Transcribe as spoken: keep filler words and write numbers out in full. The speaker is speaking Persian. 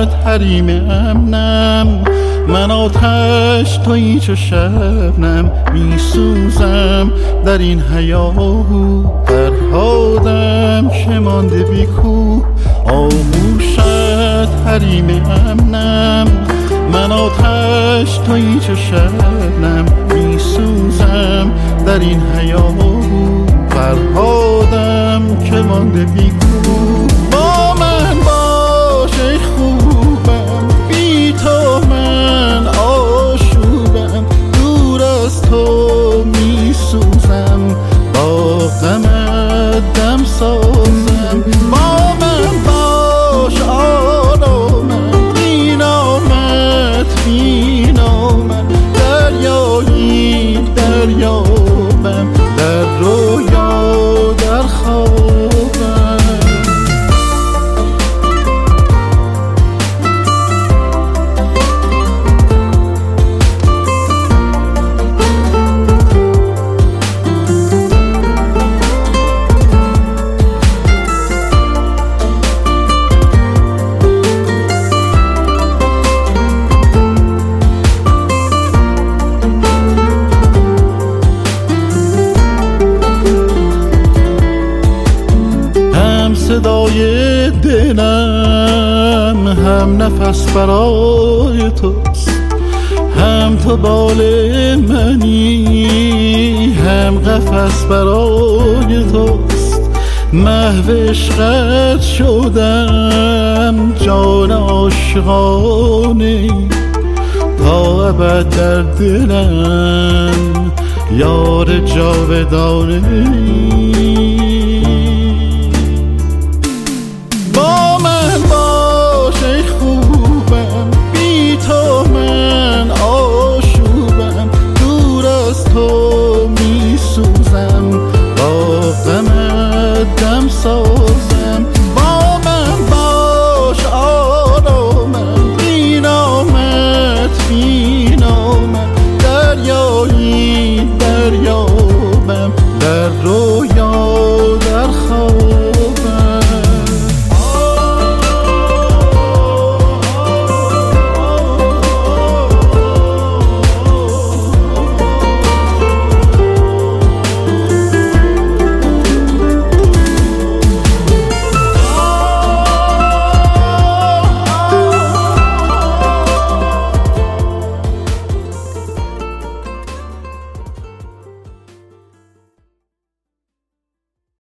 حریم امنم، من آتش تویی چو شبنم، میسوزم در این هیاهو. فرهادم که مانده بی کوه، آغوشت حریم امنم، من آتش تویی چو شبنم، میسوزم در این هیاهو. فرهادم که مانده بی کوه، با من باش ای خوبم، بی تو من آشوبم، دور از تو میسوزم، با غمت دم سازم. با من باش آرامم، بی نامت بی نامم، دریایی دریابم، در رویا در خوابم. صدای دلم هم نفس برای توست، هم تو بال منی، هم قفس برای توست. محو عشقت شدم جان عاشقانه، تا ابد در دلم یار جاودانه.